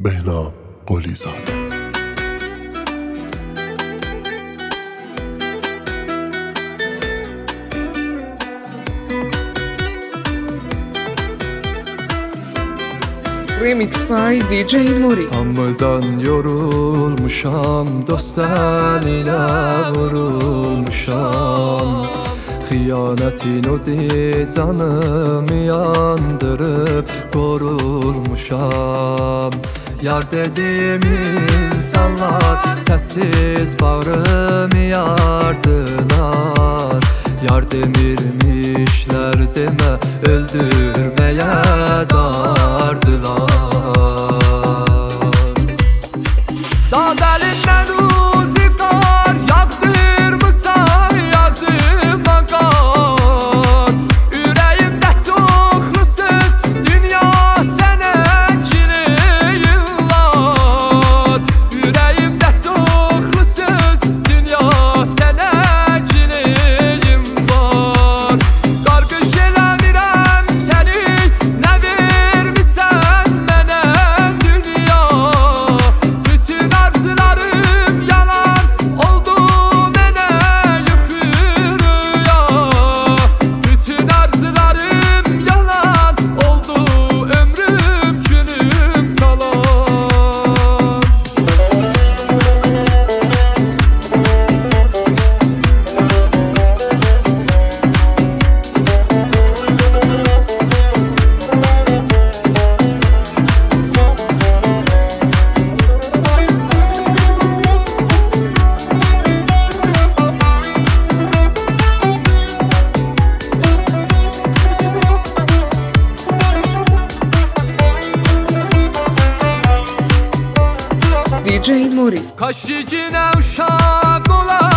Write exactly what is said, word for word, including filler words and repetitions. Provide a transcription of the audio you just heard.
بهنام قلی‌زاده. Remix by D J Mori. Hamıdan yorulmuşam, dost eline vurulmuşam. Xiyanetin o de canımı yandırıp korulmuşam. Yar dediğim insanlar sessiz bağrımı yardılar. Yar demirmişler deme, öldürmeye dardılar. Dağ elinden uzaklar, yaktırmışsan yazıma kar. Yüreğimde çoxlu söz, dünya sənə kiliyillat. Yüreğimde çoxlu söz, dünya sənə kiliyillat. Qarqış eləmirəm səni, nə vermisən mənə dünya. Bütün arzularım yalan oldu mənə yuxuya. Bütün arzularım yalan oldu, ömrüm günüm talan. D J Mori. Kaş yine uşak olar,